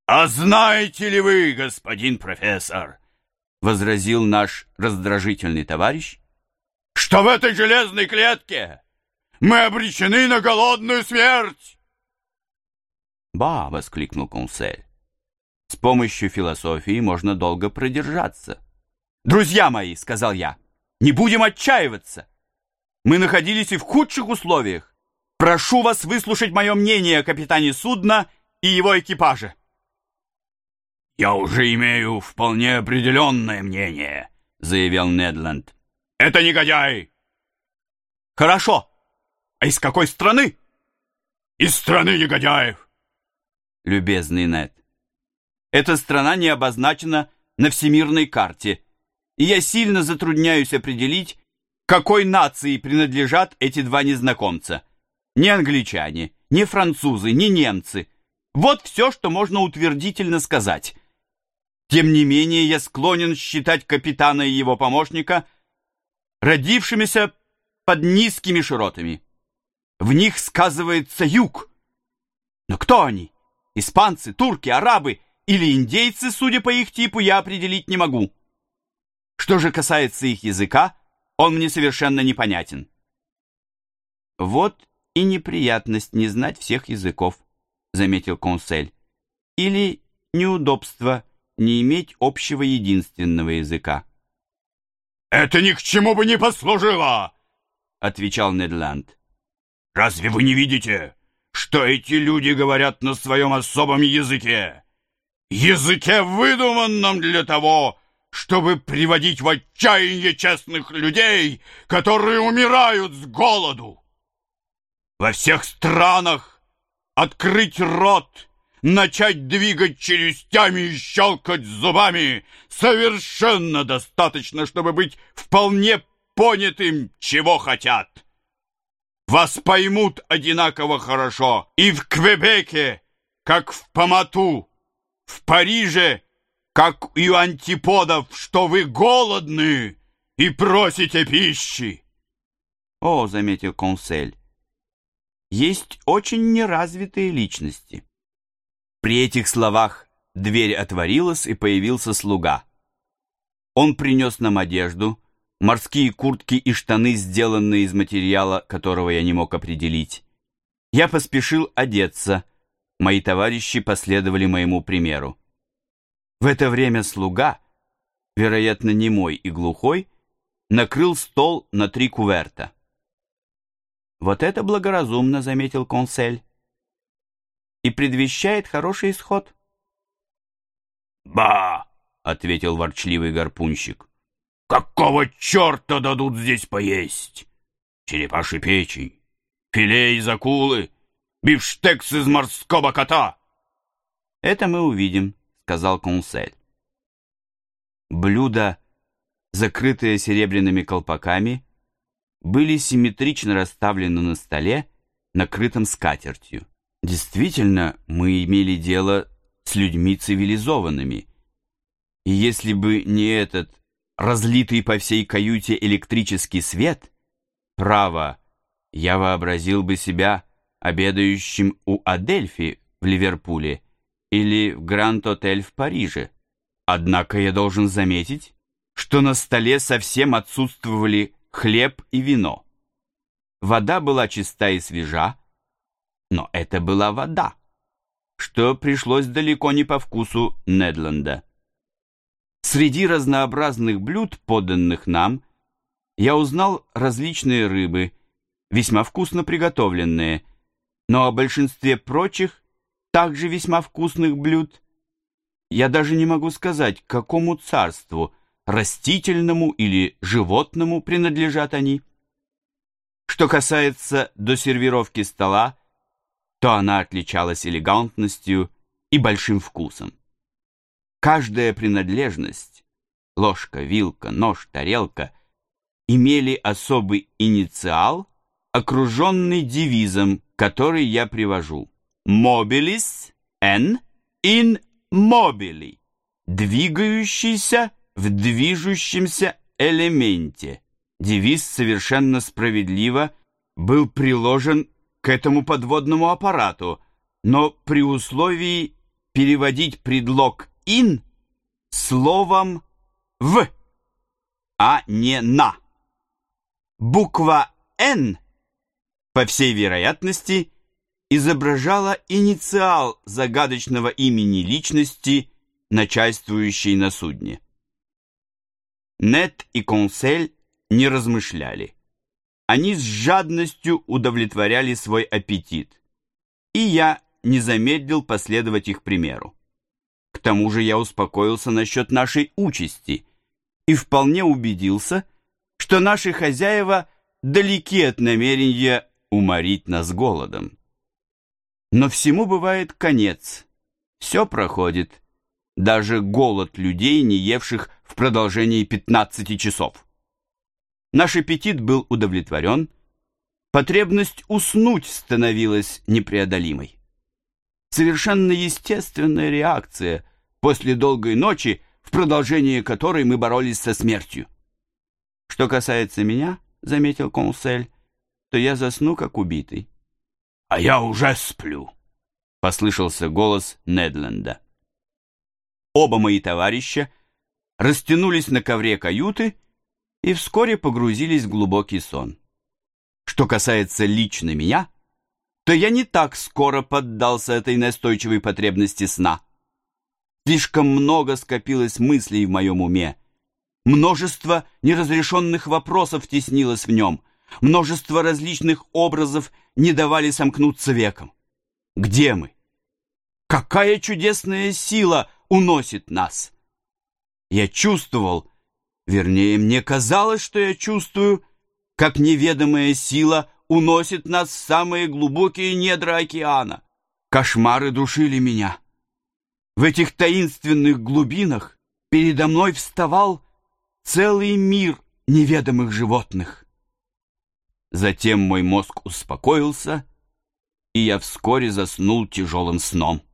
«А знаете ли вы, господин профессор, — возразил наш раздражительный товарищ, — что в этой железной клетке мы обречены на голодную смерть?» «Ба!» — воскликнул консель. «С помощью философии можно долго продержаться». «Друзья мои, — сказал я, — не будем отчаиваться. Мы находились и в худших условиях. Прошу вас выслушать мое мнение о капитане судна и его экипаже». «Я уже имею вполне определенное мнение», — заявил Недленд. «Это негодяй!» «Хорошо. А из какой страны?» «Из страны негодяев!» «Любезный Нед, эта страна не обозначена на всемирной карте, и я сильно затрудняюсь определить, какой нации принадлежат эти два незнакомца. Ни англичане, ни французы, ни немцы. Вот все, что можно утвердительно сказать. Тем не менее, я склонен считать капитана и его помощника родившимися под низкими широтами. В них сказывается юг. Но кто они? Испанцы, турки, арабы или индейцы, судя по их типу, я определить не могу. Что же касается их языка, он мне совершенно непонятен. Вот и неприятность не знать всех языков, заметил консель. Или неудобство не иметь общего единственного языка. «Это ни к чему бы не послужило!» — отвечал Недленд. «Разве вы не видите, что эти люди говорят на своем особом языке? Языке, выдуманном для того, чтобы приводить в отчаяние честных людей, которые умирают с голоду. Во всех странах открыть рот, начать двигать челюстями и щелкать зубами совершенно достаточно, чтобы быть вполне понятым, чего хотят. Вас поймут одинаково хорошо и в Квебеке, как в Помату, в Париже, как и у антиподов, что вы голодны и просите пищи». «О, — заметил консель, — есть очень неразвитые личности». При этих словах дверь отворилась, и появился слуга. Он принес нам одежду, морские куртки и штаны, сделанные из материала, которого я не мог определить. Я поспешил одеться. Мои товарищи последовали моему примеру. В это время слуга, вероятно, немой и глухой, накрыл стол на 3 куверта. «Вот это благоразумно», — заметил консель, — «и предвещает хороший исход». «Ба!» — ответил ворчливый гарпунщик. «Какого черта дадут здесь поесть? Черепаший печень, филе из акулы, бифштекс из морского кота». «Это мы увидим», — сказал консель. Блюда, закрытые серебряными колпаками, были симметрично расставлены на столе, накрытом скатертью. Действительно, мы имели дело с людьми цивилизованными. И если бы не этот разлитый по всей каюте электрический свет, право, я вообразил бы себя обедающим у Адельфи в Ливерпуле или в Гранд-Отель в Париже. Однако я должен заметить, что на столе совсем отсутствовали хлеб и вино. Вода была чиста и свежа, но это была вода, что пришлось далеко не по вкусу Недленда. Среди разнообразных блюд, поданных нам, я узнал различные рыбы, весьма вкусно приготовленные, но о большинстве прочих, также весьма вкусных блюд, я даже не могу сказать, к какому царству, растительному или животному, принадлежат они. Что касается досервировки стола, то она отличалась элегантностью и большим вкусом. Каждая принадлежность, ложка, вилка, нож, тарелка, имели особый инициал, окруженный девизом, который я привожу: «Mobilis en in mobili» — двигающийся в движущемся элементе. Девиз совершенно справедливо был приложен к этому подводному аппарату, но при условии переводить предлог «ин» словом «в», а не «на». Буква «Н», по всей вероятности, изображала инициал загадочного имени личности, начальствующей на судне. Нет и Консель не размышляли. Они с жадностью удовлетворяли свой аппетит, и я не замедлил последовать их примеру. К тому же я успокоился насчет нашей участи и вполне убедился, что наши хозяева далеки от намерения уморить нас голодом. Но всему бывает конец, все проходит, даже голод людей, не евших в продолжении 15 часов. Наш аппетит был удовлетворен, потребность уснуть становилась непреодолимой. Совершенно естественная реакция после долгой ночи, в продолжении которой мы боролись со смертью. Что касается меня, заметил Консель, то я засну как убитый. А я уже сплю, послышался голос Недленда. Оба мои товарища растянулись на ковре каюты и вскоре погрузились в глубокий сон. Что касается лично меня, то я не так скоро поддался этой настойчивой потребности сна. Слишком много скопилось мыслей в моем уме. Множество неразрешенных вопросов теснилось в нем. Множество различных образов не давали сомкнуться веком. Где мы? Какая чудесная сила уносит нас? Я чувствовал, вернее, мне казалось, что я чувствую, как неведомая сила уносит нас в самые глубокие недра океана. Кошмары душили меня. В этих таинственных глубинах передо мной вставал целый мир неведомых животных. Затем мой мозг успокоился, и я вскоре заснул тяжелым сном.